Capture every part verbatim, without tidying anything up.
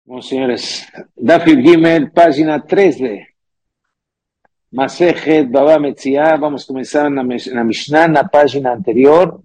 Bom, senhores, Daf Gimel, página treze. Masejet Baba Metziah. Vamos começar na, na Mishnah, na página anterior.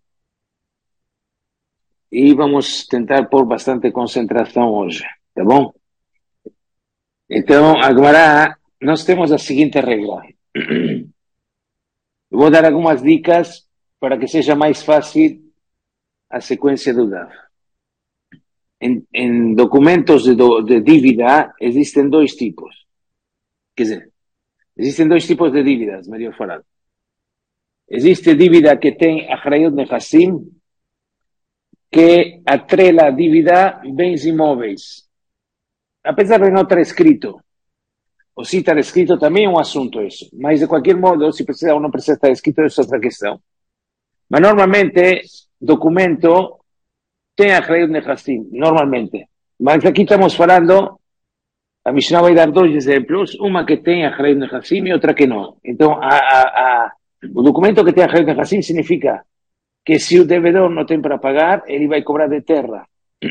E vamos tentar pôr bastante concentração hoje, tá bom? Então, agora, nós temos a seguinte regra. Eu vou dar algumas dicas para que seja mais fácil a sequência do Daf. Em, em documentos de, do, de dívida existem dois tipos. Quer dizer, existem dois tipos de dívidas, melhor falando. Existe dívida que tem Achrayut Nechassim, que atrela a dívida bens imóveis. Apesar de não estar escrito, ou se estar escrito também é um assunto isso. Mas, de qualquer modo, se precisa ou não precisa estar escrito, isso é outra questão. Mas, normalmente, documento tem Achrayut Nechassim, normalmente. Mas aqui estamos falando, a Mishnah vai dar dois exemplos, uma que tem Achrayut Nechassim e outra que não. Então, a, a, a, o documento que tem Achrayut Nechassim significa que se o devedor não tem para pagar, ele vai cobrar de terra.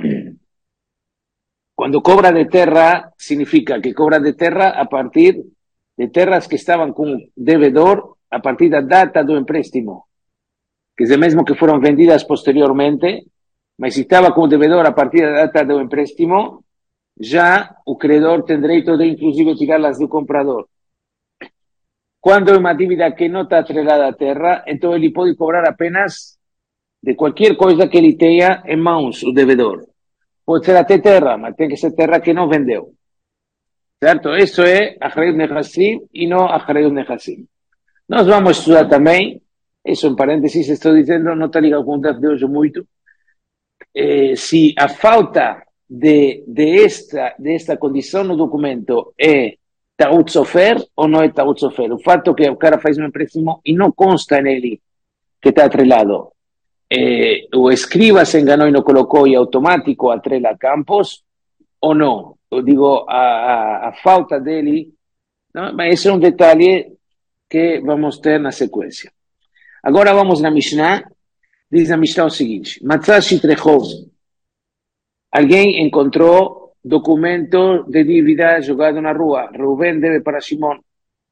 Quando cobra de terra, significa que cobra de terra a partir de terras que estavam com o devedor a partir da data do empréstimo. Quer dizer, mesmo que foram vendidas posteriormente, mas se estava com o devedor a partir da data do empréstimo, já o credor tem direito de, inclusive, tirá-las do comprador. Quando é uma dívida que não está atrelada à terra, então ele pode cobrar apenas de qualquer coisa que ele tenha em mãos, o devedor. Pode ser até terra, mas tem que ser terra que não vendeu. Certo? Isso é Achrayut Nechassim e não Achrayut Nechassim. Nós vamos estudar também, isso em parênteses, estou dizendo, não está ligado com o Daf de hoje muito, eh, se a falta de, de, esta, de esta condição no documento é Ta'ut Sofer ou não é Ta'ut Sofer. O fato que o cara faz um empréstimo e não consta nele que está atrelado. Eh, o escriba se enganou e não colocou e automático atrela campos, ou não? Eu digo, a, a, a falta dele, não? Mas esse é um detalhe que vamos ter na sequência. Agora vamos na Mishnah. Diz a Mishnah o seguinte: Matzah Shitrechov. Alguém encontrou documento de dívida jogado na rua. Reuben deve para Shimon.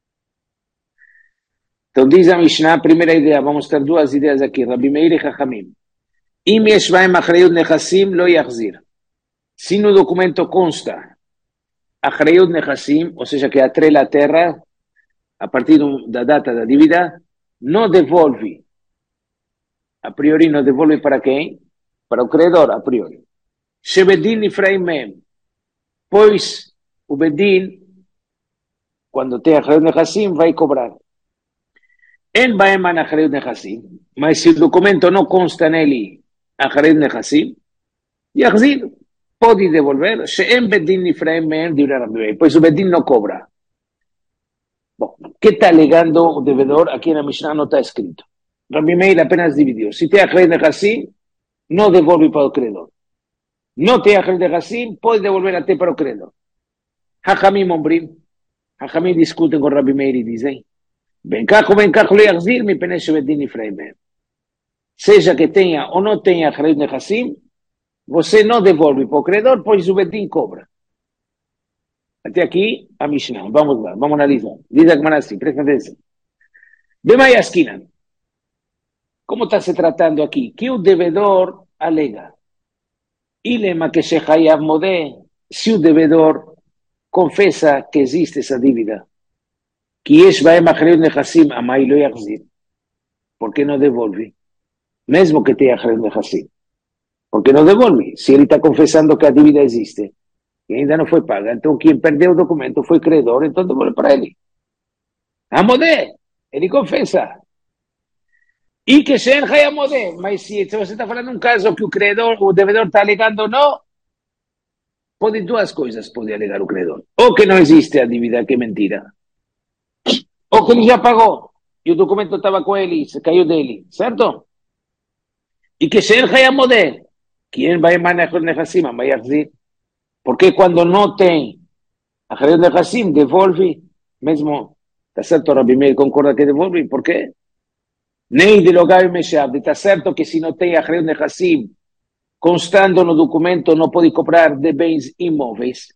Então diz a Mishnah, a primeira ideia, vamos ter duas ideias aqui, Rabbi Meir e Chachamim. Im yesh bahem achrayut nechassim lo yachzir. Se no documento consta achrayut nechassim, ou seja, que atrela a terra, a partir da data da dívida, não devolve. A priori não devolve para quem? Para o credor, a priori. Shebedin nifraim mem. Pois o Bedin, quando tem achrayut nechassim, vai cobrar. En baeman achrayut nechassim, mas se o documento não consta nele achrayut nechassim, yachzir, pode devolver, she'en bedin nifraim mehem divrei Rabbi Meir, pois o bedin não cobra. Bom, o que está alegando o devedor aqui na Mishnah não está escrito. Rabbi Meir apenas dividiu. Se tem achrayut nechassim, não devolve para o credor. Não tem achrayut nechassim, pode devolver até para o credor. Hachamim ombrim, Hachamim discutem com Rabbi Meir e dizem, Ben cacho, ben cacho, lo yachzir, mi pene shebedin nifraim mehem. Seja que tenha ou não tenha achrayut nechassim, você não devolve para o credor, pois o bedin cobra. Até aqui a Mishnah. Vamos lá, vamos analisar. Diz a Gemara assim, presta atenção. Bema yaskinan. Como está se tratando aqui? Que o devedor alega. Ilema que se hayav modé, se o devedor confessa que existe essa dívida, que yesh baem achrayut nechassim, amai lo yachzir. Por que não devolve? Mesmo que tenha achrayut nechassim. Porque não devolve. Se ele está confessando que a dívida existe e ainda não foi paga, então quem perdeu o documento foi credor, então devolve para ele. Amodé, ele confessa. E que se enja amodé, mas se você está falando um caso que o credor, o devedor está alegando não, pode duas coisas pode alegar o credor. Ou que não existe a dívida, que é mentira. Ou que ele já pagou e o documento estava com ele, se caiu dele, certo? E que se enja amodé. Quem vai manejar nechassim, vai yachzir. Porque quando não tem achrayut nechassim, devolve, mesmo, está certo, Rabbi Meir concorda que devolve, por quê? Nem de logar e mexer, está certo que se não tem achrayut nechassim, constando no documento não pode comprar de bens imóveis,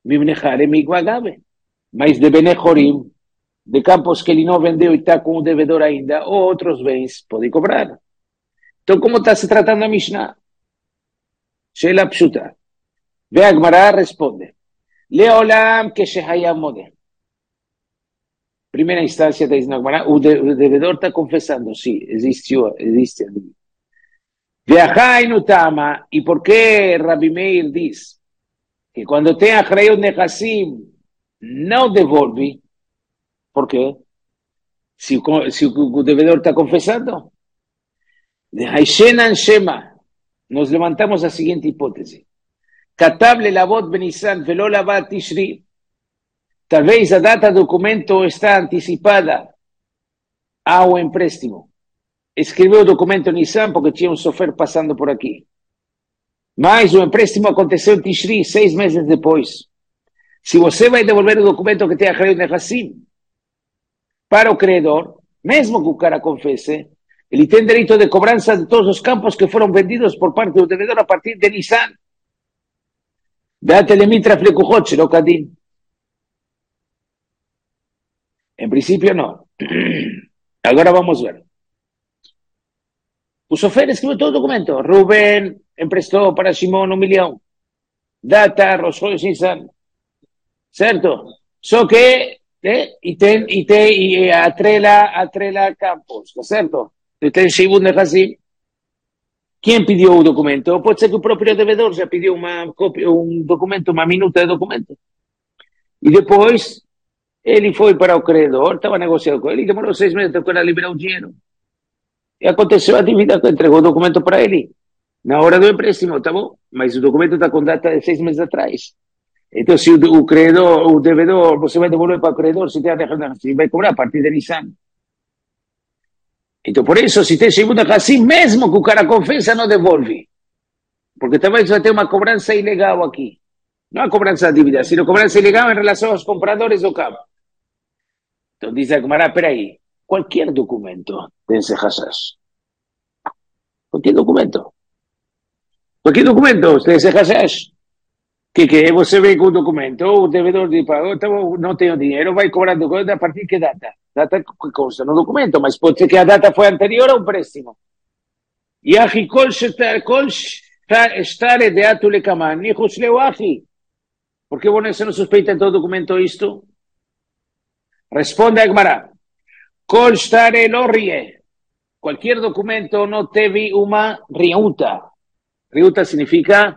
mas de Benechorim, de campos que ele não vendeu e está com o devedor ainda, ou outros bens, pode cobrar. Então, como está se tratando a Mishnah? Sheila Pshuta. Ve a Gemara responde. Leolam que Shehayam Modeh. Primeira instância da Gemara, o devedor está confessando, sim, existe, existe ali. Veachai no Tama, e por que Rabi Meir diz que quando tem Achrayut Nechassim, não devolve? Por quê? Se o, se o devedor está confessando? De Haishenan Shema, nós levantamos a seguinte hipótese. Katab lelavot benisan velo lavat tishri. Talvez a data do documento está antecipada ao empréstimo. Escreveu o documento em Nissan porque tinha um sofer passando por aqui. Mas o empréstimo aconteceu em Tishri, seis meses depois. Se você vai devolver o documento que tem a Achrayut Nechassim para o credor, mesmo que o cara confesse, ele tem direito de cobrança de todos os campos que foram vendidos por parte do devedor a partir de Nissan. Date limitra flekuchot shelo kadin. Em princípio, não. Agora vamos ver. O sofer escreveu todo o documento. Rubén emprestou para Shimon um milhão. Data, Rosh Nissan. Certo? Só que, eh, e tem, e tem, e atrela, atrela campos, certo? E tem Shibud Nechassim. Quem pediu o documento? Pode ser que o próprio devedor já pediu uma cópia, um documento, uma minuta de documento. E depois, ele foi para o credor, estava negociando com ele, demorou seis meses para liberar o dinheiro. E aconteceu a dívida, entregou o documento para ele. Na hora do empréstimo, tá bom? Mas o documento está com data de seis meses atrás. Então, se o, o credor, o devedor, você vai devolver para o credor, se tem a Nechassim, vai cobrar a partir de Nissan. Então, por isso, se tem Shibud Nechassim, mesmo que o cara confessa, não devolve. Porque talvez vai ter uma cobrança ilegal aqui. Não a cobrança da dívida, sino cobrança ilegal em relação aos compradores do campo. Então, diz a Gemara, peraí, qualquer documento tem esse hashash. Qualquer documento. Qualquer documento tem esse hashash. Que, que você vem com o documento, o devedor de pago, então não tenho dinheiro, vai cobrar documento a partir de que data? Data que consta no documento, mas pode ser que a data foi anterior ao empréstimo. E aqui, kol estar de atu lekaman, ni husleu aqui. Por que você não suspeita em todo documento isto? Responde a Gemara. Kol stare lo rie. Qualquer documento não teve uma riuta. Riuta significa...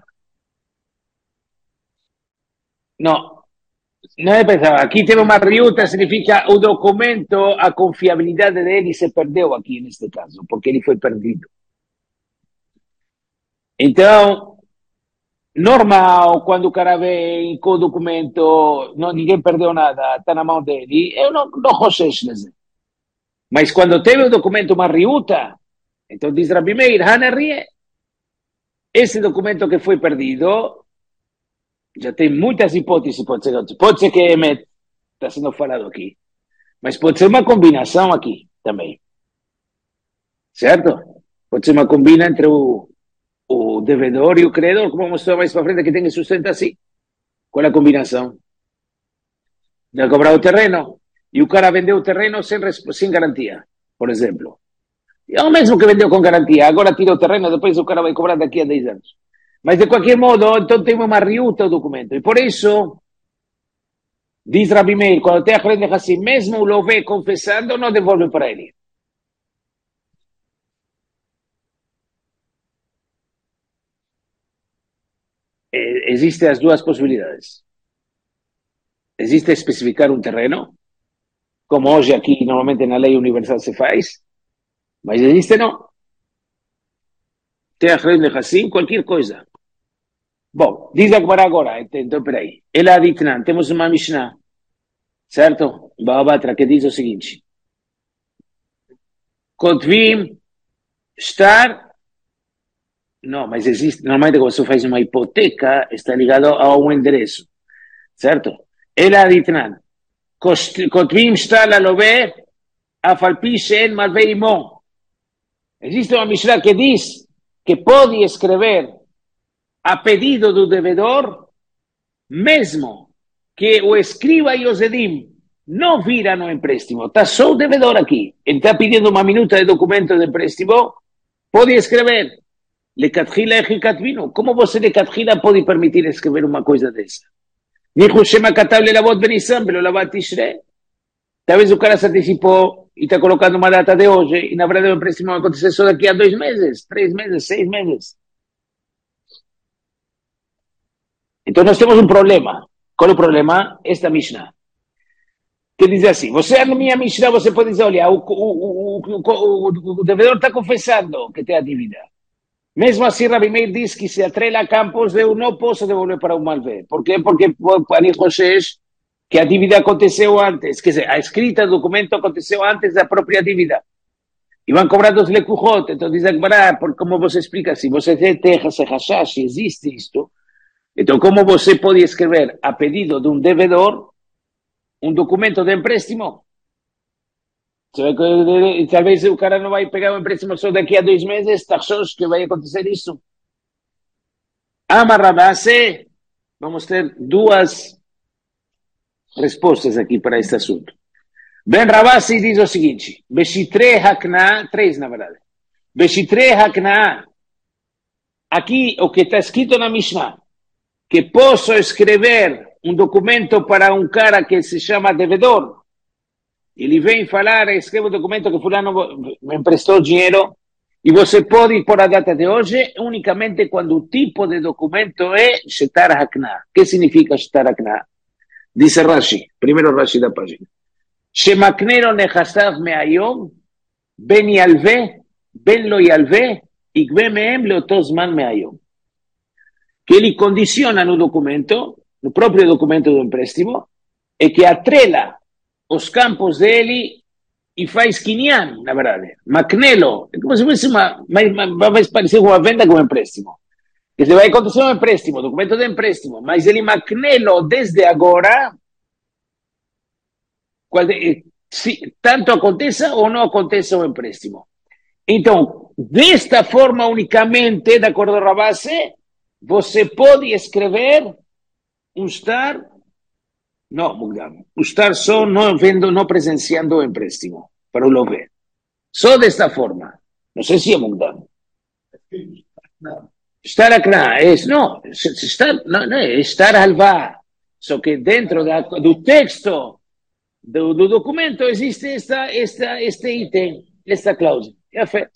No, não é pensar. Aqui teve uma riuta, significa o documento, a confiabilidade dele se perdeu aqui neste caso, porque ele foi perdido. Então, normal, quando o cara vem com o documento, não, ninguém perdeu nada, está na mão dele, eu não, não rochecho dizer. Mas quando teve o documento uma riuta, então diz Rabi Meir, Hana rie, esse documento que foi perdido, já tem muitas hipóteses, pode ser, pode ser que Emet está sendo falado aqui, mas pode ser uma combinação aqui também, certo? Pode ser uma combina entre o, o devedor e o credor, como mostrou mais para frente, que tem que sustentar assim. Qual é a combinação? De cobrar o terreno, e o cara vendeu o terreno sem, sem garantia, por exemplo. E ao mesmo que vendeu com garantia, agora tira o terreno, depois o cara vai cobrar daqui a dez anos. Mas, de qualquer modo, então tem uma riuta o documento. E por isso, diz Rabi Meir, quando tem a Achrayut Nechassim, mesmo o Lové confessando, não devolve para ele. Existem as duas possibilidades. Existe especificar um terreno, como hoje aqui, normalmente na lei universal se faz, mas existe não. Tem a Achrayut Nechassim, qualquer coisa. Bom, diz a Gemara agora, então, peraí. Ela ditnan, temos uma Mishnah, certo? Babatra, que diz o seguinte. Kotvim, estar... Não, mas existe, normalmente quando você faz uma hipoteca, está ligado a um endereço, certo? Ela ditnan, Kotvim, estar la lové, afalpi shen malvei imon. Existe uma Mishnah que diz que pode escrever a pedido do devedor, mesmo que o escriba e o zedim não viram o empréstimo. Está só o devedor aqui. Ele está pedindo uma minuta de documento de empréstimo, pode escrever. Lecatchila echikatvino. Como você, lecatchila, pode permitir escrever uma coisa dessa? Nihu shema katable lavot benisam, velo lavat tishre. Talvez o cara se antecipou e está colocando uma data de hoje, e na verdade o empréstimo vai acontecer só daqui a dois meses, três meses, seis meses. Então nós temos um problema. Qual é o problema? Esta Mishnah. Que diz assim, você na minha Mishnah, você pode dizer, olha, o, o, o, o, o, o devedor está confessando que tem a dívida. Mesmo assim, Rabi Meir diz que se atrela a campos, eu não posso devolver para o malvé. Por quê? Porque Ani José que a dívida aconteceu antes, quer dizer, a escrita do documento aconteceu antes da própria dívida. E vão cobrar dos lecujot, então diz Agmará, como você explica, se você tem esse hashash, se existe isto, então como você pode escrever a pedido de um devedor um documento de empréstimo? Talvez o cara não vai pegar o empréstimo só daqui a dois meses, taxos que vai acontecer isso. Amarrabase, vamos ter duas respostas aqui para este assunto. Ben Rabasi diz o seguinte, Beshitre Hakna, três na verdade, Beshitre Hakna, aqui o que está escrito na Mishnah, que posso escrever um documento para um cara que se chama devedor, ele vem falar, escreve um documento que fulano me emprestou dinheiro, e você pode pôr a data de hoje unicamente quando o tipo de documento é Shetar Hakna. O que significa Shetar Hakna? Dice Rashi, primeiro Rashi da página. Shemaknero nechasav me'ayom, ben yalve, ben lo yalve, igve mehem leoto zman me'ayom. Que ele condiciona no documento, no próprio documento do empréstimo, e que atrela os campos dele e faz quinhão, na verdade. Macnelo, é como se fosse uma, vai parecer uma venda com um empréstimo. Que se vai acontecer um empréstimo, documento de empréstimo, mas ele macnelo desde agora, se tanto aconteça ou não aconteça o empréstimo. Então, desta forma unicamente, de acordo com Rabase, você pode escrever um estar, não, Mugdam, um estar só não vendo, não presenciando o empréstimo, para o lover. Só desta forma. Não sei se é Mugdam. Não. Estar acá, é, não, estar, não, não, é estar halvá. Só que dentro da, do texto do, do documento existe esta, esta, este item, esta cláusula. É feito.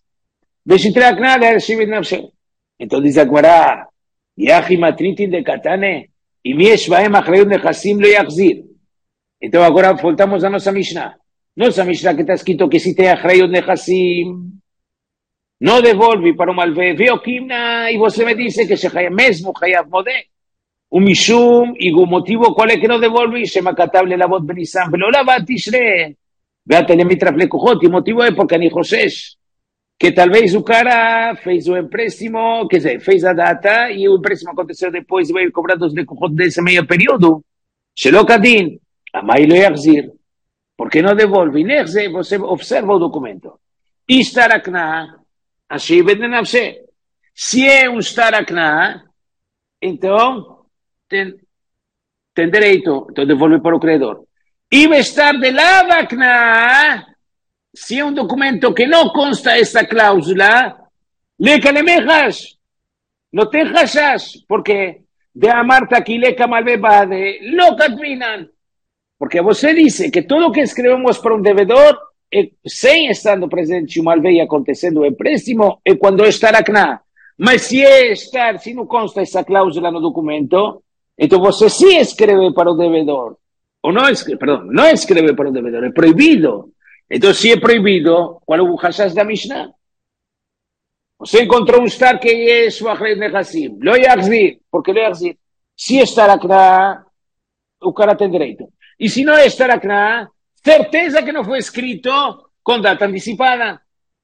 Então diz a Gemara, Yahi matritin de katane, e miesh baem achrayut nechassim lo yachzir. Então agora voltamos à nossa Mishnah. Nossa Mishnah que está escrito que se tem achrayut nechassim, não devolve para o malvé. Veo Kimna, e você me disse que se mesmo Hayav Modé. O Mishum, e o motivo qual é que não devolve? Shema katable la bot benisam, velo lavat tishre. Veate le mitra flekuchot, e o motivo é porque Ani José, que talvez o cara fez o empréstimo, quer dizer, fez a data, e o empréstimo aconteceu depois, e veio cobrar dos flekuchot desse meio período. Shelo kadin, amai lo yachzir. Por que não devolve? Nechze, você observa o documento. Istarakna, assim, se é um starakna, então tem, tem direito, então devolve para o credor. E estar de lavakna, se é um documento que não consta esta cláusula, leca lemejas, não tem hashash, porque de amarta aqui leca malvebade, lo catminan, porque você disse que tudo que escrevemos para um devedor, E, sem estando presente o malvé e acontecendo o empréstimo, é quando estar acná. Mas se é estar, se não consta essa cláusula no documento, então você sim escreve para o devedor. Ou não escreve, perdão, não escreve para o devedor, é proibido. Então, se é proibido, qual é o hashash da Mishnah? Você encontrou um estar que é sua achrayut nechassim. Lo yachzir, porque lo yachzir. Se estar acná, o cara tem direito. E se não é estar acná, certeza que não foi escrito com data antecipada.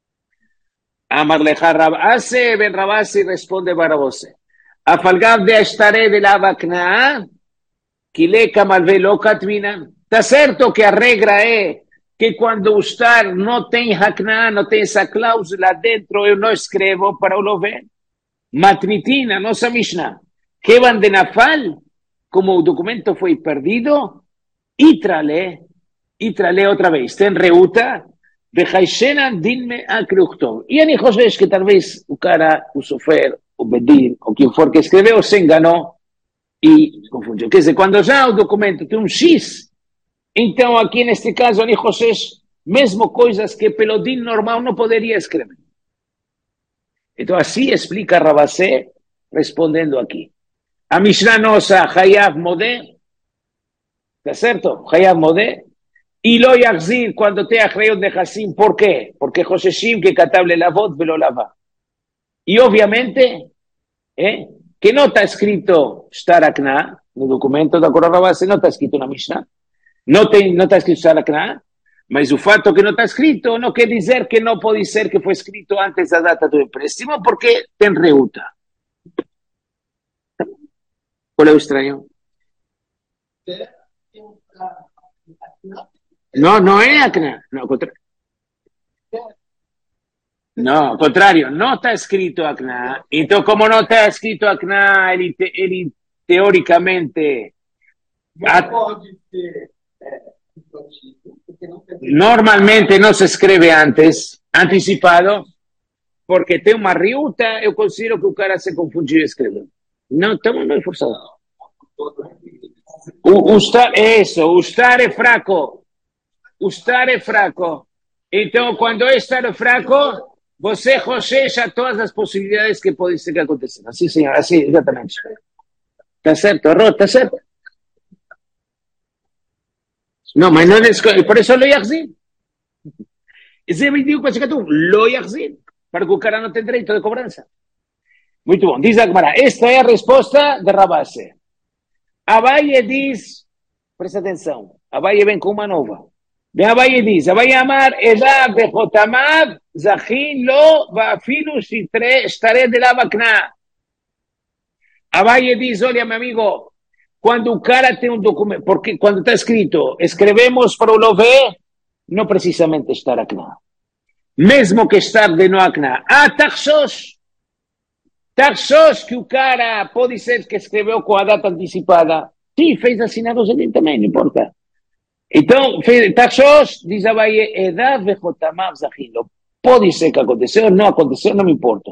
Amar lecha Rabase, Ben Rabasi responde para você. Afalgav de estaré de la vakna, que leca malvé lo katminan. Está certo que a regra é que quando o estar não tem hakna, não tem essa cláusula dentro, eu não escrevo para o lover. Matnitina, no sa Mishnah. Kevan de Nafal, como el documento fue perdido, y trale, y trale otra vez. Ten reuta, de Haishena, dinme a Kreuchtov. Y a José es que tal vez o cara, o sofer, o bedín, o quien for que escribió, se enganó y confundió. Que es cuando ya el documento tiene un X, entonces aquí en este caso, a José es mesmo cosas que pelodín normal no podría escribir. Entonces así explica Rabasé respondiendo aquí. A Mishnah Nosa, Hayav Modé, ¿está cierto? Hayav Modé. Y lo yachzir cuando te achreyot de Hasim. ¿Por qué? Porque José Shim que catable la voz velo lava. Y obviamente, ¿eh? que no está escrito Shtarakna, en el documento de acuerdo a Rabasé, no está escrito una Mishnah. No, te, no está escrito Shtarakna. Mas o fato que no está escrito no quiere decir que no puede ser que fue escrito antes de la data del préstamo porque te reuta. ¿Cuál es lo extraño? No, no es acna. No, contra... no, al contrario, no está escrito acna. Entonces, como no está escrito acna, él, él teóricamente... At... Normalmente no se escribe antes, anticipado, porque tengo una riuta, yo considero que el cara se confundió y escribió. No, estamos muy forzados. Ustar, eso, ustar es fraco. Ustar es fraco. Entonces, cuando es estar fraco, você, José, ya todas las posibilidades que puede ser que acontecer. Así, señor, así, exactamente. Está cierto, error, está cierto. No, mas no es, por eso lo yachzir. Ese vídeo que tú lo yachzir, para que el cara no tenga derecho de cobranza. Muy bien, dice Agmara, esta es la respuesta de Rabasé. Abaye dice, presta atención, Abaye ven con una nova. De Abaye dice, Abaye amar, edad de Jotamad, Zachin lo, va filu si tre, estaré de la vacna. Abaye dice, oye, mi amigo, cuando un cara tiene un documento, porque cuando está escrito, escribemos para lo ve, no precisamente estar acá. Mesmo que estar de no acá. Ah, taxos. Taxos que o cara puede ser que escreveu com a data antecipada. Sim, fez assinados ali também, não importa. Então, taxos, diz a Bahia, edad vejotamav zahilo. Pode ser que aconteceu, não aconteceu, não me importa.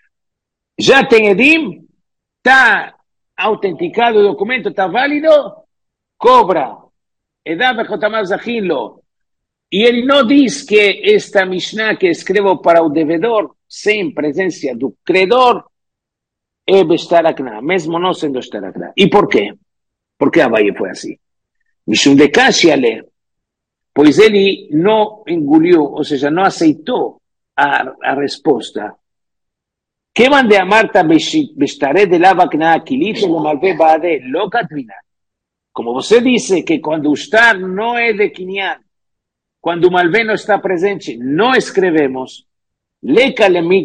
Já tem Edim, está autenticado o documento, está válido, cobra. Edad vejotamav zahilo. E ele não diz que esta Mishnah que escrevo para o devedor, sem presença do credor, é Bestarakna, mesmo não sendo Bestarakna. E por quê? Porque Abaye foi assim. Mishum de Kashiale, pois ele não engoliu, ou seja, não aceitou a, a resposta. Que van de Amarta Bestare de Lavakna, Kilito, no Malve Bade, Lokatrina. Como você disse que quando o Star não é de Kinyan, quando o Malve não está presente, não escrevemos. Lika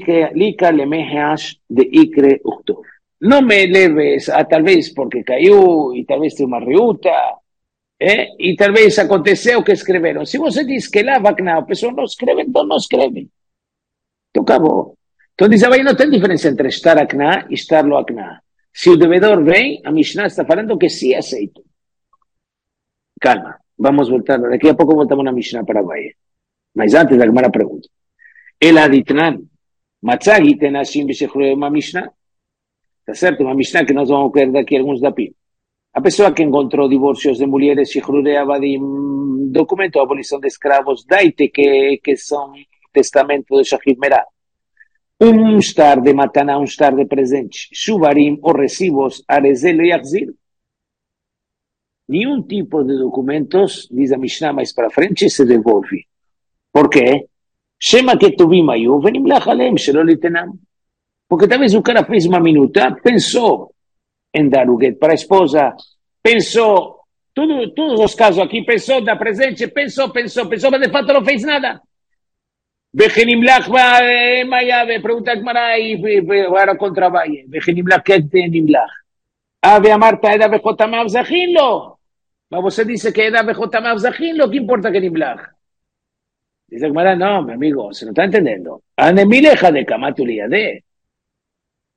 lemehash de Ikre Uchtov. No me leves a tal vez porque cayó y tal vez tiene una riuta, ¿eh? Y tal vez aconteceu que escreveram. Si você diz que lá vacna, a pessoa não escreve, então não escreve. Então acabou. Então diz, aí não tem diferença entre estar acná e estar lo acná. Se o devedor vem, a Mishnah está falando que sí aceito. Calma, vamos voltar. Daqui a pouco voltamos na Mishnah para Bahia. Mas antes, a Gemara pergunta. El aditnan, matzagi tenashim bishechreu uma Mishnah. Está certo? Uma Mishnah que nós vamos ver daqui a alguns dapim. A pessoa que encontrou divórcios de mulheres, shechreu avadim, documento de abolição de escravos, daite que, que são testamento de Shahid Merah. Um star de mataná, um star de presente, shuvarim ou recibos, arezelo e achzir. Nenhum tipo de documentos, diz a Mishnah mais para frente, se devolve. Por quê? Shema que tuvim ayu, venim lachalem, shelo litenam. Porque talvez o cara fez uma minuta, pensou em dar o get para a esposa, pensou, tudo, todos os casos aqui, pensou dar presente, pensou, pensou, pensou, mas de fato não fez nada. Bejenimlach Mayabe, pregunta Gmara y ahora contra Valle. Bejenimlach, ¿qué es Nimlach? Ave a Marta, Eda Bejotamav Zahilo. Você dice que Eda Bejotamav Zahilo, ¿qué importa que Nimlach? Dice Gmara, no, mi amigo, se no está entendiendo. Anemileja de Kamatuliade.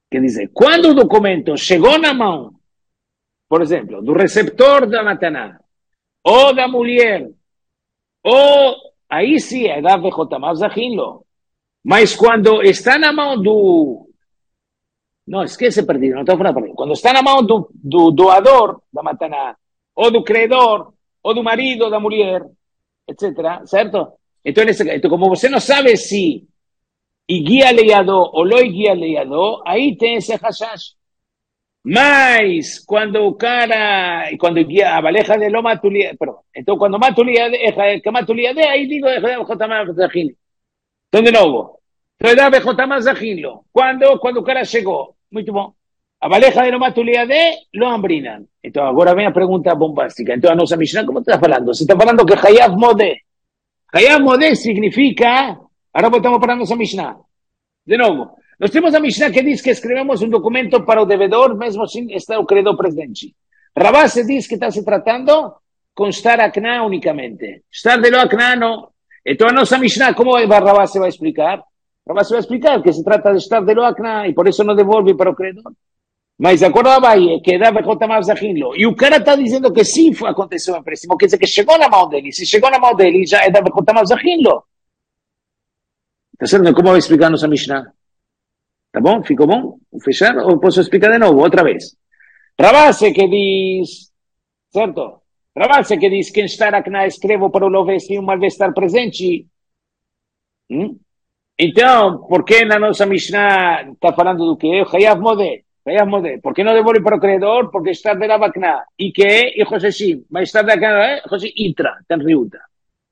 Quer dizer, quando o documento chegou na mão, por exemplo, do receptor da mataná, ou da mulher, ou aí sim é da Vejotamar Zachinlo. Mas quando está na mão do... Não, esquece perdido, não estou falando perdido. Quando está na mão do, do doador da mataná, ou do credor, ou do marido da mulher, etcétera, certo? Então, nesse, então como você não sabe se guia leiador ou não guia leiador, aí tem esse hashash. Mas quando o cara, quando guia a baleja de lo matulia, perdão, então quando matulia, que matulia de, aí digo, então de novo, então dá Vejotamar Zachinlo. Quando, quando o cara chegou, muito bom. A baleja de lo matulia de, lo ambrinan. Então agora vem a pergunta bombástica. Então a nossa Mishnah, como está falando? Você está falando que Hayav Modeh. Hayav Modeh significa, ahora voltamos para a nossa Mishnah. De novo, nós temos a Mishnah que diz que escrevemos um documento para o devedor, mesmo sem estar o credor presente. Rabase diz que está se tratando com estar acná unicamente. Estar de lo acná não. Então a nossa Mishnah, como Rabase vai explicar? Rabase vai explicar que se trata de estar de lo acná e por isso não devolve para o credor. Mas de acordo a Baye, que dá Vejotamar Zachinlo, e o cara está dizendo que sim aconteceu o empréstimo, quer dizer que chegou na mão dele. Se chegou na mão dele, já é da Vejotamar Zachinlo. Está certo? Como vai explicar a nossa Mishnah? Tá bom? Ficou bom? Vou fechar ou posso explicar de novo, outra vez? Rabase que diz, certo? Rabase que diz que estar aqui na escrevo para o love se uma vez estar presente. Hum? Então, por que na nossa Mishnah está falando do que? Hayav Modeh. Hayav Modeh. Por que não devolve para o credor? Porque está de la Bakna. E que é? E Joseshim. Mas está de la José Itra, tem riuta.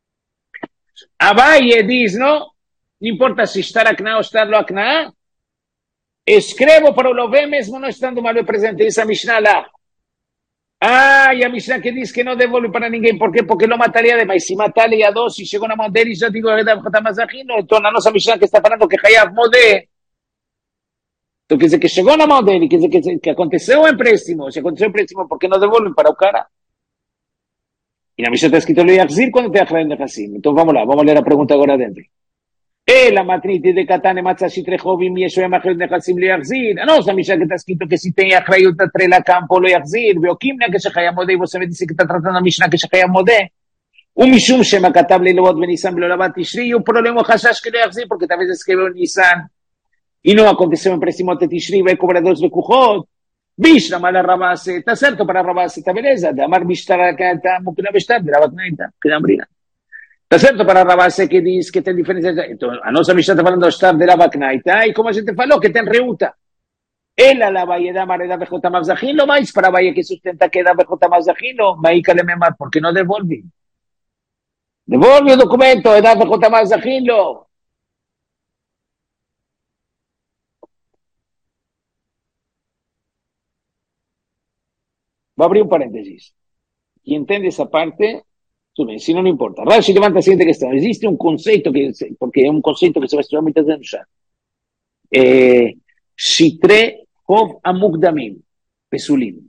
Abaye diz, não? Não importa se estar acná ou estar lo acná, escrevo para o lové mesmo não estando mal presente. Essa Mishnah lá. Ah, e a Mishnah que diz que não devolve para ninguém. Por quê? Porque não mataria de mais. Se matar-lhe a dois, se chegou na mão dele, já digo, então na nossa Mishnah que está falando que Hayav Modeh. Então quer dizer que chegou na mão dele, quer dizer que, que aconteceu o empréstimo. Se aconteceu o empréstimo, por que não devolve para o cara? E na Mishnah está escrito lo yachzir quando tem a Achrayut Nechassim. Então vamos lá, vamos ler a pergunta agora dentro. La matniti de Katane Matzashit Rechovim Yeshoem Achrayut Nechassim lo yachzir. A nossa Mishnah que está escrito que se tem Achrayut Trela Campo lo yachzir. Veokimna que Hayav Modeh, você me disse que está tratando a Mishnah que Hayav Modeh. O Mishum Shema Katab Leilot Benissan Belolavat Tishri. O problema é o Hashash que lo yachzir, porque talvez escreveu Nissan e não aconteceu o empréstimo até Tishri, vai cobrar dois Bekuchot. Bishra mala Rabase, está certo para Rabase, está beleza. De Amar Bishtar está Mukna Bishtar, de Rabatnaita, que dá brina. Está certo para Rabase que diz que tem diferença. Então, a nossa Mishnah está falando de estar de Rabatnaita, e como a gente falou, que tem reuta. Ela la Baye da Mare da Vejotamar Zachinlo, mas para Baye que sustenta que da Vejotamar Zachinlo, Maíka le memar, porque não devolve. Devolve o documento, é da Vejotamar Zachinlo. Vou abrir um parênteses. Quem entende essa parte, tudo bem, se não, não importa. Rashi levanta a seguinte questão. Existe um conceito, que, porque é um conceito que se vai estudar muitas vezes já. É, Shitre Hov Amukdamim, Pesulim.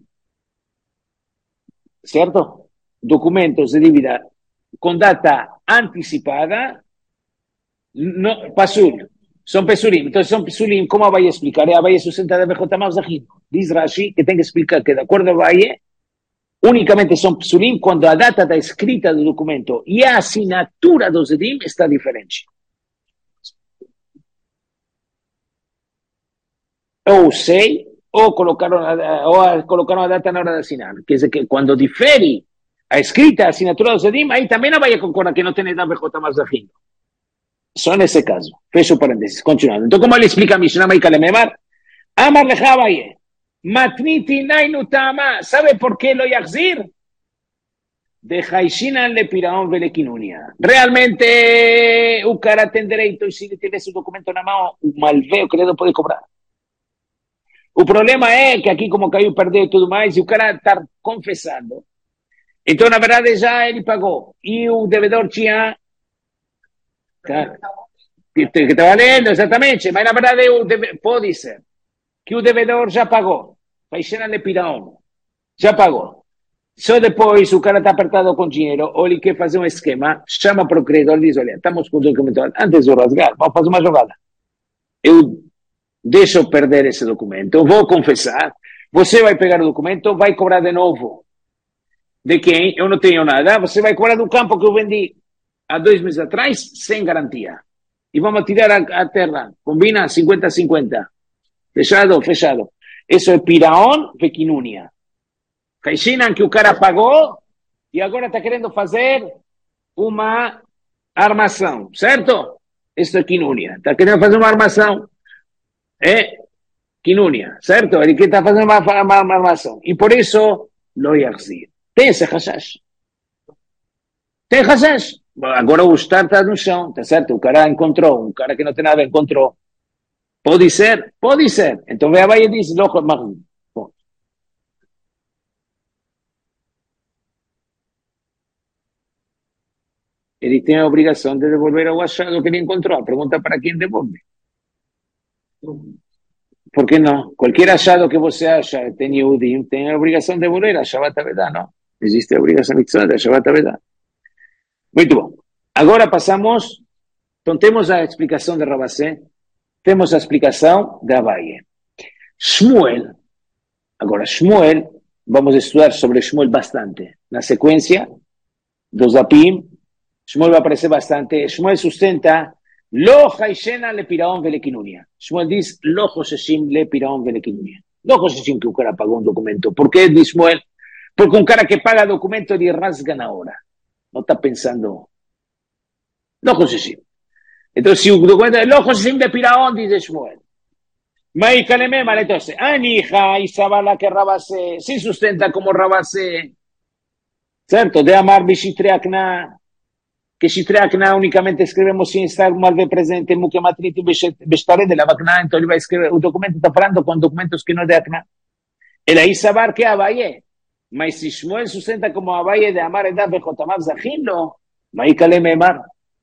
Certo? Documentos de dívida com data antecipada, no, Pasul. São Pesulim. Então, são Pesulim, como a Baye explicar? A Baye sustenta de Vejotamar Zachinlo. Diz Rashi que tem que explicar que, de acordo a Baye, unicamente são Pesulim quando a data da escrita do documento e a assinatura do Zedim está diferente. Ou sei, ou colocaram a, ou colocaram a data na hora de assinar. Quer dizer que quando difere a escrita, a assinatura do Zedim, aí também a Baye concorda que não tem nada Vejotamar Zachinlo. Só nesse caso. Fecho o parênteses. Continuando. Então, como ele explica a Mishnah Maíka le memar, Amar lecha Baye. Matniti nainu tama. ¿Sabe por qué lo yachzir? De Haishinan le piraón vele kinunia. Realmente, o cara tem direito, e se ele tiver esse documento na mão, o malveo que ele não pode cobrar. O problema é que aqui, como caiu, perdeu e tudo mais, e o cara está confessando. Então, na verdade, já ele pagou. E o devedor tinha... que estava lendo, exatamente. Mas, na verdade, o deve... pode ser que o devedor já pagou. Paixena de Piraon. Já pagou. Só depois o cara está apertado com dinheiro, ou ele quer fazer um esquema, chama para o credor e diz, olha, estamos com o documento, antes de rasgar, vamos fazer uma jogada. Eu deixa eu perder esse documento, vou confessar, você vai pegar o documento, vai cobrar de novo. De quem? Eu não tenho nada, você vai cobrar do campo que eu vendi há dois meses atrás, sem garantia. E vamos tirar a, a terra. Combina cinquenta a cinquenta. Fechado? Fechado. Isso é piraón pequinúnia. Caixinam que o cara pagou e agora está querendo fazer uma armação, certo? Isso é quinúnia. Está querendo fazer uma armação. É quinúnia, certo? Ele que está fazendo uma, uma, uma armação. E por isso, lo yaxir. Tem esse hashash. Tem hashash. Agora o Star está no chão, tá certo? O cara encontrou, um cara que não tem nada encontrou. Pode ser? Pode ser. Então vem a Abaye e diz, loco, magno. Ele tem a obrigação de devolver o achado que ele encontrou. A pergunta para quem devolve. ¿Por qué no? Cualquier achado que você acha tem Yehudim, tem a obrigação de devolver a Shabbat Avedá, não? Existe a obrigação mitzvah da Shabbat Avedá. Muito bom. Agora passamos, então temos a explicação de Rabassé, temos a explicação de Abaye. Shmuel, agora Shmuel, vamos estudar sobre Shmuel bastante. Na sequência dos Apim, Shmuel vai aparecer bastante. Shmuel sustenta Lo Haishena le Piraón velequinunia. Shmuel dice Lo Joseshim le Piraón velequinunia. Lo Joseshim que un cara pagó un documento. ¿Por qué dice Shmuel? Porque un cara que paga documento le rasgan ahora. No está pensando Lo Joseshim. Entonces si un documento Lo Joseshim le Piraón, dice Shmuel. Mai kaleme mal entonces. Anija y Sabala que Rabase. Si sustenta como Rabase. ¿Cierto? De amar Bishitreakna. Que Shitreakna únicamente escrevemos sin estar mal de presente, Muke Matriti Bestare de la Bakna, entonces va a escribir un documento, está hablando con documentos que no es de Akna. El ahí saber que Abaye, mas si Shmuel sustenta como Abaye de Amar Edad Bejotamav Zahilo, Mai Kaleme Mar.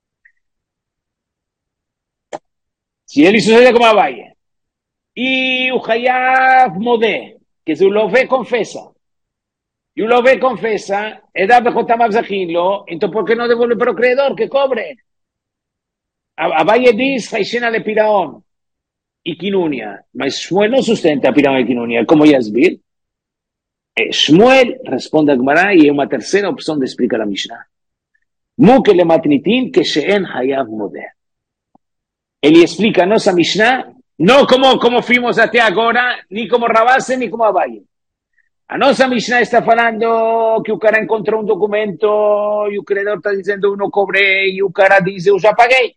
Si él sustenta como Abaye, y Uhayav Modé, que se lo ve confesa, y uno ve confesa, edad de Jotamav Zahilo, entonces ¿por qué no devuelve para el creador que cobre? Abaye dice, Haishena le Piraón y Kinunia, mas Shmuel no sustenta Piraón y Kinunia, como Yasbil. Eh, Shmuel responde a Gemara y hay una tercera opción de explicar la Mishnah. Muke le matnitin que Sheen Hayav Modeh. Él explica no esa Mishnah, no como, como fuimos hasta ahora, ni como Rabase, ni como Abaye. A nossa Mishnah está falando que o cara encontrou um documento e o credor está dizendo eu não cobrei e o cara diz eu já paguei.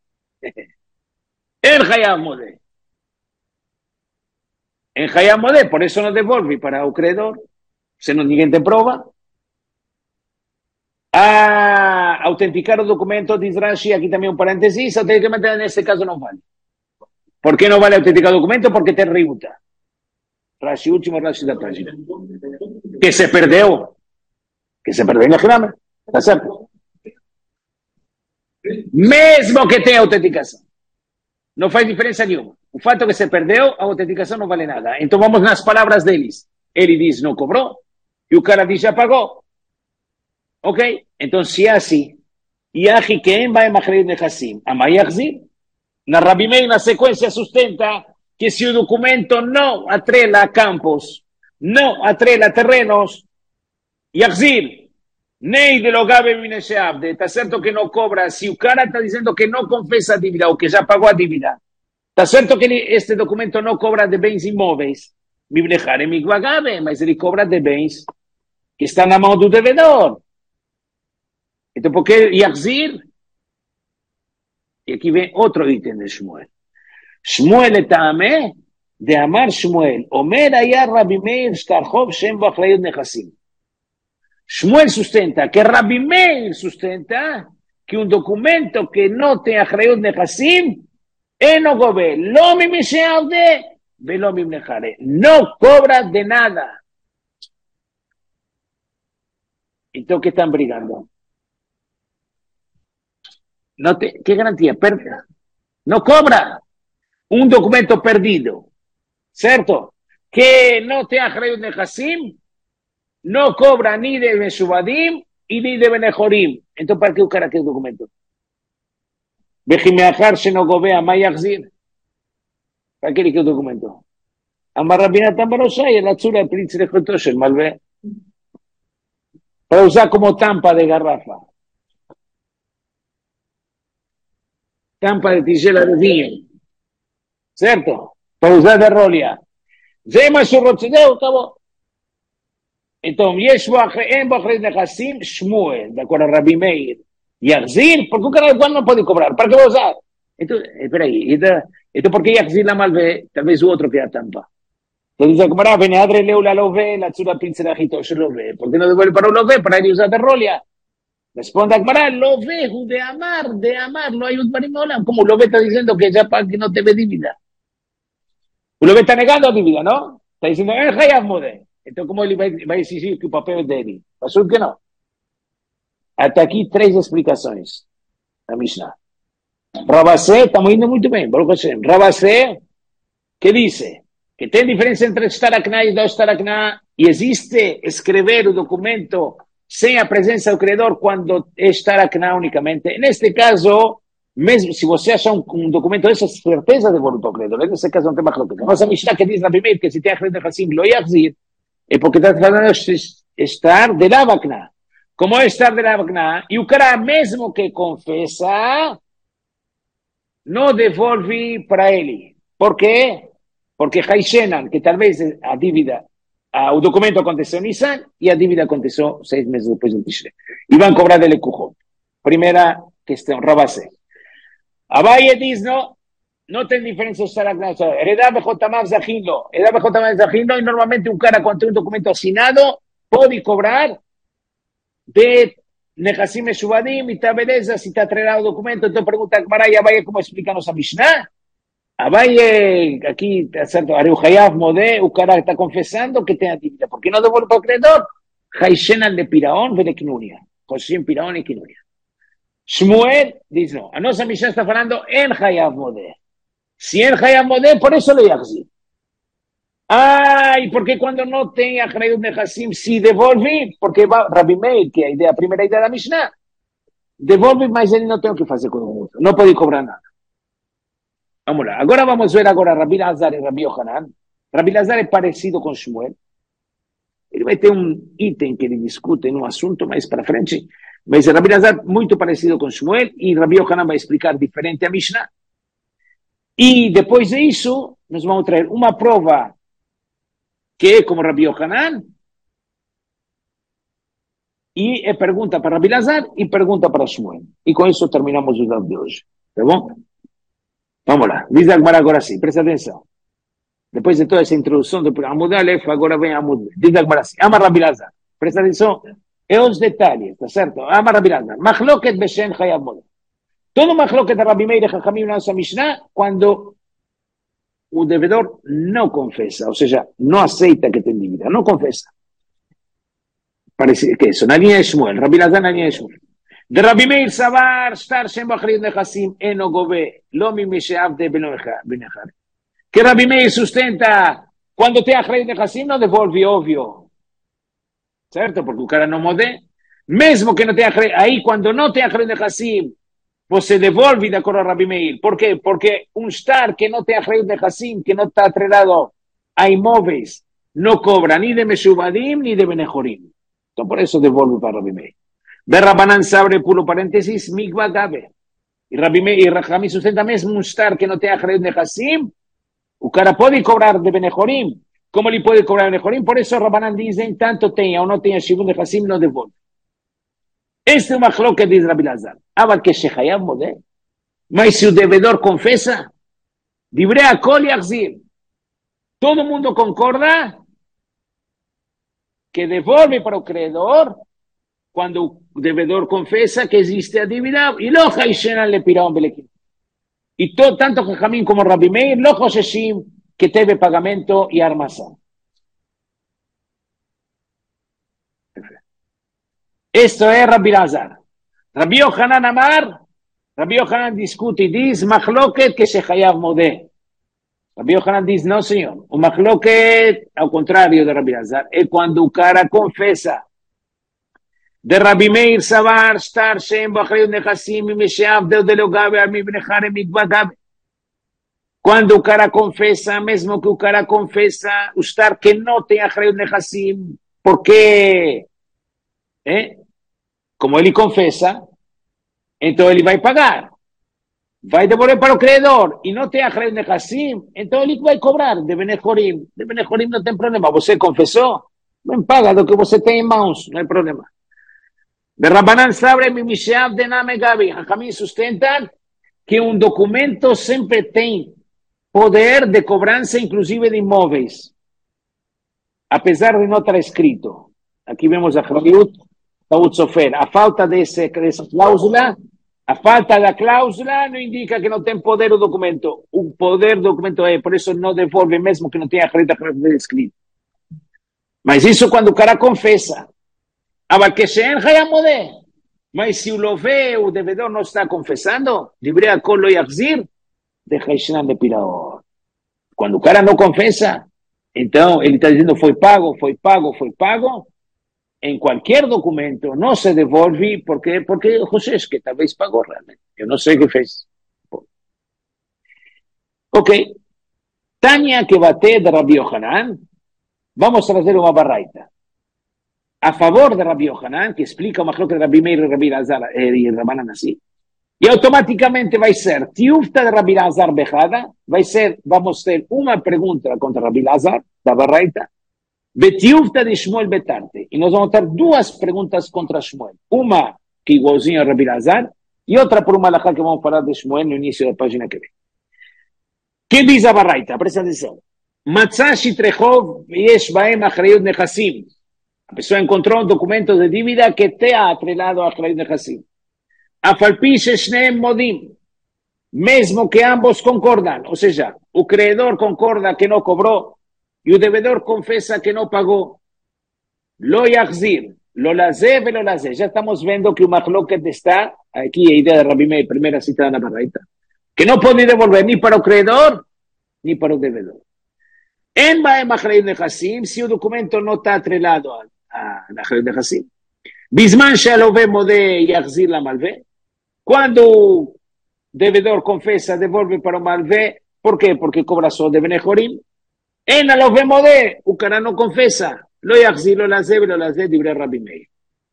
Em Hayav Modeh. Em Hayav Modeh, por isso não devolve para o credor, senão ninguém tem prova. A autenticar o documento, diz Rashi, aqui também um parênteses, autenticamente neste caso não vale. Por que não vale autenticar o documento? Porque tem ributa. Rashi, último Rashi da página. Que se perdeu. Que se perdeu, imagíname. Está certo? Mesmo que tenha autenticação. Não faz diferença nenhuma. O fato que se perdeu, a autenticação não vale nada. Então vamos nas palavras deles. Ele diz não cobrou. E o cara diz já pagou. Ok? Então se é assim. Yahi quem vai machrei nechassim. Amayachzim. Na Rabi Meir, na sequência, sustenta que si el documento no atrela a campos, no atrela a terrenos, Yaxir, Nei de lo Gabe Minesheabde, está cierto que no cobra, si el cara está diciendo que no confesa dívida o que ya pagó a dívida, está cierto que este documento no cobra de bens inmóveis, Miblejare Miguagabe, mas ele cobra de bens que están a mão do devedor. Entonces, ¿por qué Yaxir? Y aquí ve otro ítem de Shmuel. Shmuel etame de amar Shmuel. Omer היה רבי מאיר שטרחוב שם באחריות נכסים. Shmuel sustenta que Rabbi Meir sustenta que un documento que no tenga אחריות נכסים eno gobe lo mi misheavde velo mi mnejare. No cobra de nada. Entonces, ¿qué están brigando? No te, ¿qué garantía? Pérdida. No cobra. Un documento perdido, ¿cierto? Que no te ha creído Nehasim, no cobra ni de Meshubadim y ni de Benejorim. Entonces, ¿para qué buscar aquel documento? Bejimeachar se no gobea Mayachzir. ¿Para qué le quiero documento? Amar Rabina Tambaroshay, la tzura de Pritz de Jotosh, el malvé. Para usar como tampa de garrafa. Tampa de tigela de vino. ¿Cierto? Para usar de rolia. Zema su rotzedeu, acabó. Entonces, en Bajrei Nehasim, Shmuel, de acuerdo a Rabbi Meir, Yachzir, ¿por qué un canal cual no puede cobrar? ¿Para qué va a usar? Entonces, espera ahí, entonces, ¿por qué Yachzir la malvé? Tal vez otro que da tampa. Entonces dice, como era, Beneadre Leula lo ve, la tzura pincerajito, yo lo ve. ¿Por qué no devuelve para lo ve? Para ir a usar de rolia. Responde Akmará, lo ve, de amar, de amar, no hay un marimola. Como lo ve está diciendo que ya para que no te ve dívida. Lo ve está negando dívida, ¿no? Está diciendo, eh, Hayab Mode. Entonces, ¿cómo él va a decir que el papel es de él? Pasó que no. Hasta aquí tres explicaciones. La Mishnah. Rabasé, estamos yendo muy bien. Rabasé, ¿qué dice? Que tiene diferencia entre Starakna y dos Starakna, y existe escribir un documento sin la presencia del creador cuando es Starakna únicamente. En este caso, mesmo si você acha un, un documento de esa certeza de voluntad del creador, en este caso no te más lo que vamos a Mishnah que dice la primera que si te ha de Hasim lo yachzir, es porque está tratando de estar de la vacna. Como estar de la vacna, y o cara mesmo que confesa, no devolve para él. ¿Por qué? Porque Haishenan, que tal vez a dívida, a, o documento aconteceu en Nisan y a dívida aconteceu seis meses después del Tishrei. Y van a cobrar del Ecujón. Primera cuestión, Rabase. Abaye dice, no, no tiene diferencia estar acá. Heredad Bejotamab Zahino. Heredad Bejotamab Zahino, y normalmente un cara cuando tiene un documento asignado puede cobrar de Nehasim Eshubadim y Tabeleza si te ha traído el documento. Entonces pregunta Akmaraya, Abaye, ¿cómo explícanos a Mishnah? Abaye, aquí, ¿cierto? Areuhayav Modé, Ukara está confesando que tiene dívida. ¿Por qué no devuelve al creador? Haishenan de Piraón, Vele Kinuria. José Piraón y Kinuria. Shmuel dice no. Anosa Mishnah está hablando en Hayav Modé. Si en Hayav Modé, por eso le yachzir. Ay, porque cuando no tenga Hrayut Nehasim, si devolve, porque va Rabbi Meir, que es la primera idea de la Mishnah, devolve, mas él no tengo que hacer con un otro. No puede cobrar nada. Vamos lá. Agora vamos ver agora Rabbi Lazar e Rabbi Yohanan. Rabbi Lazar é parecido com Shmuel. Ele vai ter um item que ele discute num assunto mais para frente. Mas Rabbi Lazar muito parecido com Shmuel e Rabbi Yohanan vai explicar diferente a Mishnah. E depois disso, nós vamos trazer uma prova que é como Rabbi Yohanan e é pergunta para Rabbi Lazar e pergunta para Shmuel. E com isso terminamos o dado de hoje. Tá bom? Vamos lá, dice Agmara agora sim, presta atenção. Depois de toda essa introdução do Amud Aleph, agora vem Amud. Diz Agmara assim, Ama Rabbi Lazar, presta atenção, é os detalhes, tá certo? Ama Rabbi Lazar, Machloket Beshen Hayav Modé. Todo Machloket de Rabbi Meir e Chachamim na nossa Mishnah, quando o devedor não confessa, ou seja, não aceita que tem dívida, não confessa. Parece que isso, na linha de Shmuel, Rabbi Lazar na linha de Shmuel. De Rabbi Meir Savar, Star Shem Bachrit Nehasim, Eno Gove, Lomi Misheav de Benechar. Que Rabbi Meir sustenta, cuando te Achrit Nehasim, no devolve, obvio. ¿Cierto? Porque o cara no mode. Mesmo que no te Achrit, ahí cuando no te Achrit Nehasim, pues se devolve de acuerdo a Rabbi Meir. ¿Por qué? Porque un Star que no te Achrit Nehasim, que no está atrelado a inmóviles, no cobra ni de Meshubadim ni de Benejorim. Entonces por eso devolve para Rabbi Meir. De Rabbanan sabre, puro paréntesis, Mikva Gabe. Y Rabbi Meir y Rajami sustenta mesmo un Star que no te Achrit Nehasim, o cara puede cobrar de Benejorim. ¿Cómo le puede cobrar de Benejorim? Por eso Rabbanan dicen, tanto tenga o no tenga Shibun Nehasim, no devuelve. Este es un machlok que dice Rabbi Lazar. Abal que Shehayav Modé. Mas si el devedor confesa, Dibre a Kol Yachzir. Todo el mundo concorda que devuelve para el creador cuando el devedor confesa que existe a dívida y lo Haishenan le Piraón Belequim. Y todo, tanto Jajamín como Rabbi Meir, lo Josheshim, que debe pagamento y armazón. Esto es Rabbi Lazar. Rabbi Yohanan Amar, Rabbi Yohanan discute y dice, Machloket que se Hayav Modé. Rabbi Yohanan dice, no señor, un Machloket, al contrario de Rabbi Lazar, es cuando un cara confesa. De Rabbi Meir Savar, Star Shem, Bachriud Nehasim, Mishav, Deo de Logabe, Armi Benechare, Mikva Gabe. Quando o cara confessa, mesmo que o cara confessa, o estar que não tem achrayut nechassim, porque, eh? como ele confessa, então ele vai pagar. Vai devolver para o credor e não tem achrayut nechassim, então ele vai cobrar de benechorim. De benechorim não tem problema. Você confessou? Bem, paga do que você tem em mãos, não é problema. De Rabbanan sabe, Mishav de Name Gabi, Hachamim sustentan que um documento sempre tem poder de cobrança, inclusive de imóveis, apesar de não estar escrito. Aqui vemos a Haliut, Taut Sofer. A falta desse, dessa cláusula, a falta da cláusula não indica que não tem poder o documento. O poder do documento é, por isso não devolve, mesmo que não tenha escrito. Mas isso quando o cara confessa. Agora, que se enjayamode. Mas se o lové, o devedor não está confessando, libre a colo e axir, deixa Ishnan de Piraor. Quando o cara não confessa, então ele está dizendo foi pago, foi pago, foi pago. Em qualquer documento não se devolve, porque, porque José es que talvez pagou realmente. Eu não sei o que fez. Ok. Tânia que bate de Rabbi Yohanan, vamos trazer uma barraita. A favor de Rabbi Yohanan, que explica o machlok de Rabbi Meir e Rabbi Lazar e Rabbanan assim, e automaticamente vai ser tiufta de Rabbi Lazar bejada, vai ser, vamos ter uma pergunta contra Rabbi Lazar, da barraita, betiufta de Shmuel betarte, e nós vamos ter duas perguntas contra Shmuel, uma que igualzinho a Rabbi Lazar, e outra por uma alahá que vamos falar de Shmuel no início da página que vem. Que diz a barraita? Presta atenção. Matzah shitrechov yesh baem achrayut nechassim. A pessoa encontrou um documento de dívida que está atrelado a achrayut nechassim. Afalpi sheshneem modim. Mesmo que ambos concordam, ou seja, o credor concorda que não cobrou e o devedor confessa que não pagou. Lo yachzir, lo lazé, velo lazé. Já estamos vendo que o machloket está, aqui a ideia de Rabbi Meir, primeira citada na barraita, que não pode devolver nem para o credor, nem para o devedor. En baem achrayut nechassim, se o documento não está atrelado a, a achrayut nechassim. Bisman she'alové modé yachzir la malvé. Quando o devedor confessa, devolve para o malvé. Por quê? Porque cobra só de benechorim. En alové modé, o cara não confessa. Lo yachzir, lo lazé, lo lazé, dibre Rabbi Meir.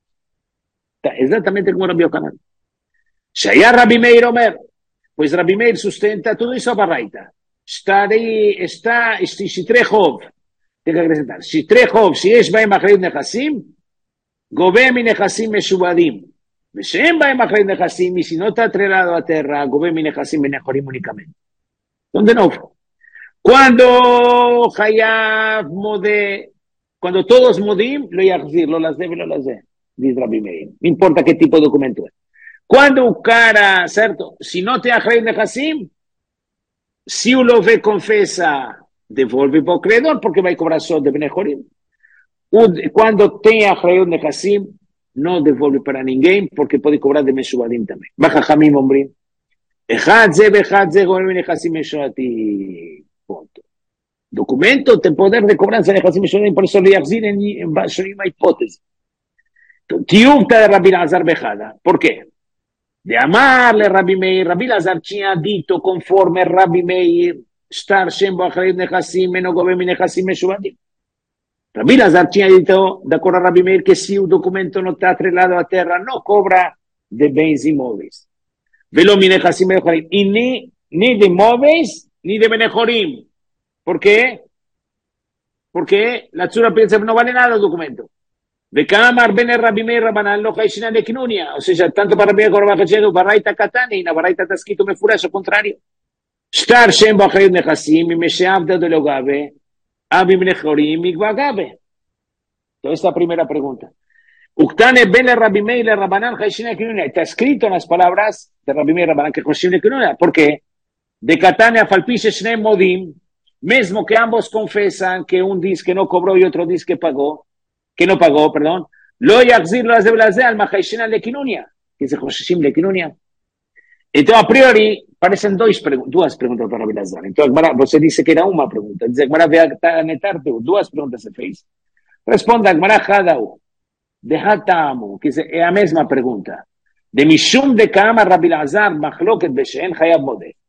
Tá, exatamente como Rabbi Yohanan. Shaya Rabbi Meir Omer. Pois Rabbi Meir sustenta tudo isso a barraita. Está aí, está, Shitrechov. Tem que acrescentar. Shitrechov, se es baem achrayut nechassim, gové mi nechassim meshubadim. Veshem baem achrayut nechassim, e se não está atrelado à terra, gové mi nechassim benechorim unicamente. Então, de novo, quando Hayav mode, quando todos modim, lo yachzir, lo lazé, lo lazé, diz Rabbi Meir. Não importa que tipo de documento é. Quando o cara, certo, se não tem achrayut nechassim, se o lové confessa, devolve para o credor, porque vai cobrar só de benechorim. Quando tem achrayut nechassim, não devolve para ninguém, porque pode cobrar de meshubadim também. Bachachamim ombrim, echad ze bechad ze gomem nechassim meshubadim. Ponto. Documento tem poder de cobrança de nechassim meshubadim, por isso lo yachzir em uma hipótese. Tiufta de Rabbi Lazar bechada. Por quê? De amarle Rabbi Meir, Rabbi Lazar tinha dito conforme Rabbi Meir, estar shembo achrayut nechassim, eno gomem nechassim meshubadim. Rabbi Lazar tinha dito, de acordo a Rabbi Meir, que se o documento não está atrelado à terra, não cobra de bens imóveis. Velo mi nechassim meshubadim. E nem, nem de imóveis, nem de benechorim. Por quê? Porque la tzura pensa que não vale nada o documento. Vekamar ben Rabbi Meir Rabbanan lo chayshinan de Knunia. Ou seja, tanto para Rabbi Meir como para Rabbi Meir, barraita katane, e na barraita está escrito mefurash, o contrário. Estar shem b'achrayut nechassim, e mesheavda de lo gabe, abim nechorim, igva gabe. Então, esta é a primeira pergunta. Uktane ben Rabbi Meir Rabbanan chayshinan de Knunia. Está escrito nas palavras de Rabbi Meir Rabbanan que chayshinan de Knunia. ¿Por qué? De katane a falpiche shneim modim, mesmo que ambos confesan que um diz que não cobrou e outro diz que pagou, que no pagó, perdón, lo yachzir lo hace blazé al mahaishena lekinunia, que se joshishim lekinunia. Entonces, a priori, parecen dos, duas perguntas para Rabbi Lazar. Entonces, você disse que era uma pergunta. Diz Agmará, ve a netar-te, duas perguntas se fez. Responda, Agmará, Hadau, de Hatamu, que é a mesma pergunta. De Mishum de Kama Rabbi Lazar, machloket beshen, hayab modeh.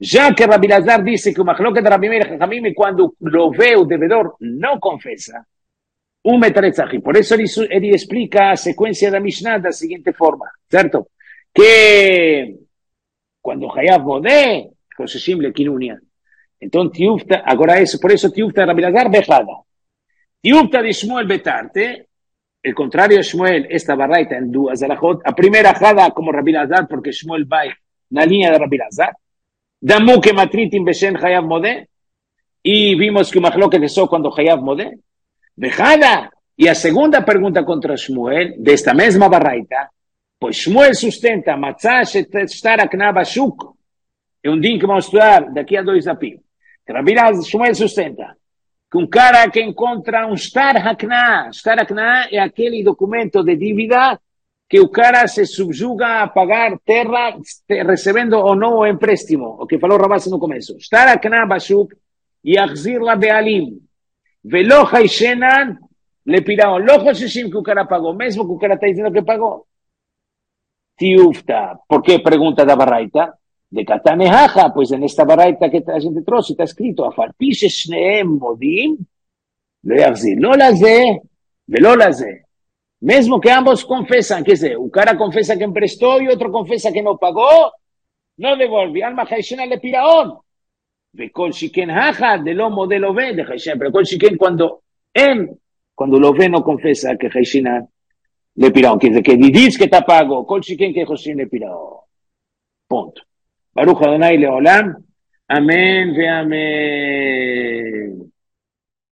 Ya que Rabbi Lazar dice que un mahloket de Rabbi Meir Jajamim y cuando lo ve el devedor no confesa, un metarezahim. Por eso él, él explica a secuencia de la Mishnah de la siguiente forma, ¿cierto? Que cuando Hayav Modé, Josheshim le Kinunia. Entonces, tiufta, ahora eso, por eso tiufta Rabbi Lazar bejada. Tiufta de Shmuel betarte, el contrario de Shmuel, esta barraita en duas alajot, a primera jada como Rabbi Lazar, porque Shmuel va en la línea de Rabbi Lazar. Damu que matritin beshen Hayav Modé, y vimos que Mahloket eso cuando Hayav Modé. Bejada. Y a segunda pregunta contra Shmuel, de esta misma barraita, pues Shmuel sustenta, matzah shetar akna bashuk, é um din que vamos estudar daqui a dois apim. Rabbi Shmuel sustenta que um cara que encontra um shtar hakna, shtar hakna é aquele documento de dívida que o cara se subjuga a pagar terra recebendo ou não o empréstimo, o que falou Rabás no começo. Shtar hakna bashuk yachzir la bealim, velo haishenan le piraon, lo josheshim que o cara pagou, mesmo que o cara está dizendo que pagou. Tiufta, ¿por qué pregunta da barraita? De Katanehaja, pues en esta barraita que a gente trouxe está escrito, Afarpiche Shneem Modim, lo yachzir, lo lazé, velo lazé. Mesmo que ambos confesan, quer dizer, o cara confesa que emprestou e outro confesa que não pagou, não devolve, alma haishena le piraon. De Kol Shiken Haja, de lo modelo ve, de haishena, pero Kol Shiken cuando em, cuando lo ve no confesa que haishena le piraon, quer dizer, que diz que está pago, Kol Shiken que haishena le piraon. Ponto. Baruch Adonai Leolam. Amén ve amén.